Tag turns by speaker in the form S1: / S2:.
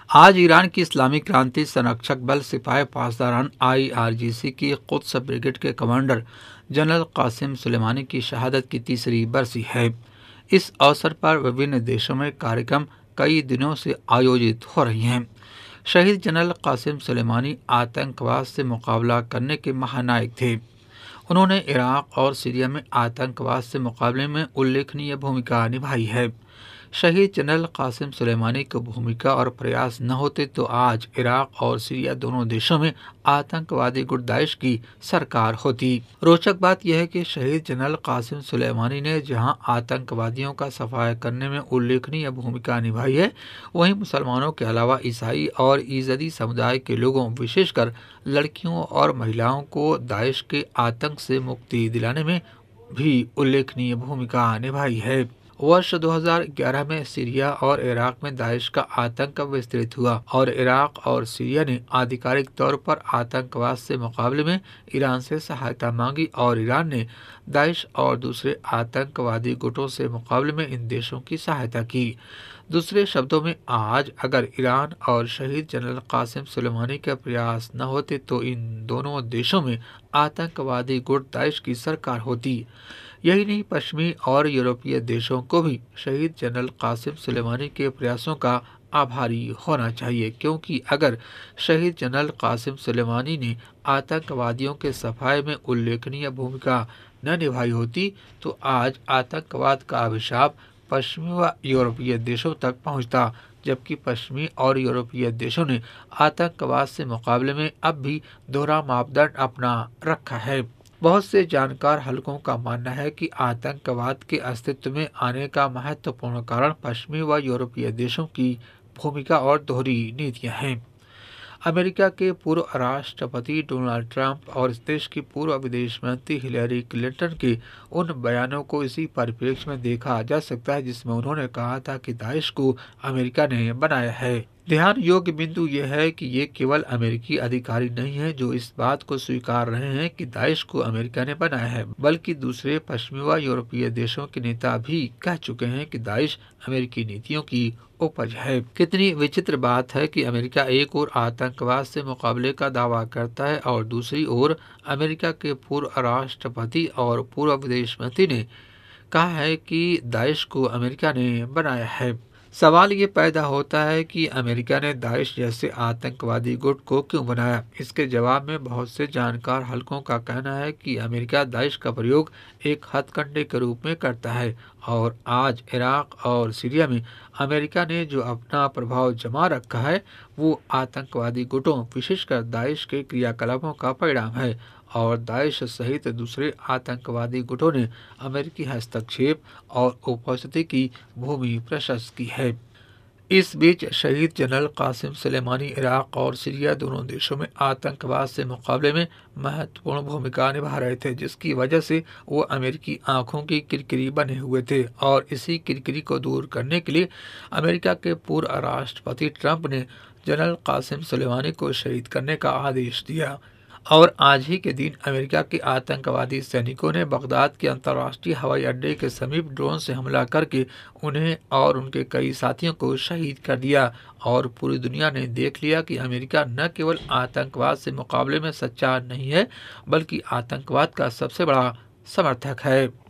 S1: आज ईरान की इस्लामी क्रांति संरक्षक बल सिपाही पासदारान IRGC की कुद्स ब्रिगेड के कमांडर जनरल कासिम सुलेमानी की शहादत की तीसरी बरसी है। इस अवसर पर विभिन्न देशों में कार्यक्रम कई दिनों से आयोजित हो रही हैं। शहीद जनरल कासिम सुलेमानी आतंकवाद से मुकाबला करने के महानायक थे। उन्होंने इराक और सीरिया में आतंकवाद से मुकाबले में उल्लेखनीय भूमिका निभाई है। शहीद जनरल कासिम सुलेमानी की भूमिका और प्रयास न होते तो आज इराक और सीरिया दोनों देशों में आतंकवादी गुट दाइश की सरकार होती। रोचक बात यह है कि शहीद जनरल कासिम सुलेमानी ने जहां आतंकवादियों का सफाया करने में उल्लेखनीय भूमिका निभाई है, वहीं मुसलमानों के अलावा ईसाई और ईज़दी समुदाय के लोगों, विशेषकर लड़कियों और महिलाओं को दाइश के आतंक से मुक्ति दिलाने में भी उल्लेखनीय भूमिका निभाई है। वर्ष 2011 में सीरिया और इराक में दाइश का आतंक विस्तृत हुआ और इराक और सीरिया ने आधिकारिक तौर पर आतंकवाद से मुकाबले में ईरान से सहायता मांगी और ईरान ने दाइश और दूसरे आतंकवादी गुटों से मुकाबले में इन देशों की सहायता की। दूसरे शब्दों में, आज अगर ईरान और शहीद जनरल कासिम सुलेमानी के प्रयास न होते तो इन दोनों देशों में आतंकवादी गुट दाइश की सरकार होती। यही नहीं, पश्चिमी और यूरोपीय देशों को भी शहीद जनरल कासिम सुलेमानी के प्रयासों का आभारी होना चाहिए, क्योंकि अगर शहीद जनरल कासिम सुलेमानी ने आतंकवादियों के सफाए में उल्लेखनीय भूमिका न निभाई होती तो आज आतंकवाद का अभिशाप पश्चिमी व यूरोपीय देशों तक पहुंचता, जबकि पश्चिमी और यूरोपीय देशों ने आतंकवाद से मुकाबले में अब भी दोहरा मापदंड अपना रखा है। बहुत से जानकार हलकों का मानना है कि आतंकवाद के अस्तित्व में आने का महत्वपूर्ण कारण पश्चिमी व यूरोपीय देशों की भूमिका और दोहरी नीतियां हैं। अमेरिका के पूर्व राष्ट्रपति डोनाल्ड ट्रंप और इस देश की पूर्व विदेश मंत्री हिलेरी क्लिंटन के उन बयानों को इसी परिप्रेक्ष्य में देखा जा सकता है जिसमें उन्होंने कहा था कि दाइश को अमेरिका ने बनाया है। ध्यान योग्य बिंदु यह है कि ये केवल अमेरिकी अधिकारी नहीं हैं जो इस बात को स्वीकार रहे हैं कि दाइश को अमेरिका ने बनाया है, बल्कि दूसरे पश्चिमी व यूरोपीय देशों के नेता भी कह चुके हैं कि दाइश अमेरिकी नीतियों की उपज है। कितनी विचित्र बात है कि अमेरिका एक ओर आतंकवाद से मुकाबले का दावा करता है और दूसरी ओर अमेरिका के पूर्व राष्ट्रपति और पूर्व विदेश मंत्री ने कहा है कि दाइश को अमेरिका ने बनाया है। सवाल ये पैदा होता है कि अमेरिका ने दाइश जैसे आतंकवादी गुट को क्यों बनाया। इसके जवाब में बहुत से जानकार हलकों का कहना है कि अमेरिका दाइश का प्रयोग एक हथकंडे के रूप में करता है और आज इराक और सीरिया में अमेरिका ने जो अपना प्रभाव जमा रखा है वो आतंकवादी गुटों, विशेषकर दाइश के क्रियाकलापों का परिणाम है और दाइश सहित दूसरे आतंकवादी गुटों ने अमेरिकी हस्तक्षेप और उपस्थिति की भूमि प्रशस्त की है। इस बीच शहीद जनरल कासिम सुलेमानी इराक और सीरिया दोनों देशों में आतंकवाद से मुकाबले में महत्वपूर्ण भूमिका निभा रहे थे, जिसकी वजह से वो अमेरिकी आंखों की किरकिरी बने हुए थे और इसी किरकिरी को दूर करने के लिए अमेरिका के पूर्व राष्ट्रपति ट्रंप ने जनरल कासिम सुलेमानी को शहीद करने का आदेश दिया। और आज ही के दिन अमेरिका के आतंकवादी सैनिकों ने बगदाद के अंतर्राष्ट्रीय हवाई अड्डे के समीप ड्रोन से हमला करके उन्हें और उनके कई साथियों को शहीद कर दिया और पूरी दुनिया ने देख लिया कि अमेरिका न केवल आतंकवाद से मुकाबले में सच्चा नहीं है, बल्कि आतंकवाद का सबसे बड़ा समर्थक है।